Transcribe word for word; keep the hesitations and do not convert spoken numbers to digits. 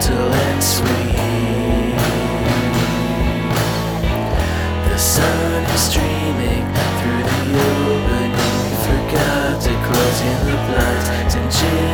gentle and sweet. The sun is streaming through the opening. Forgot to close in the blinds and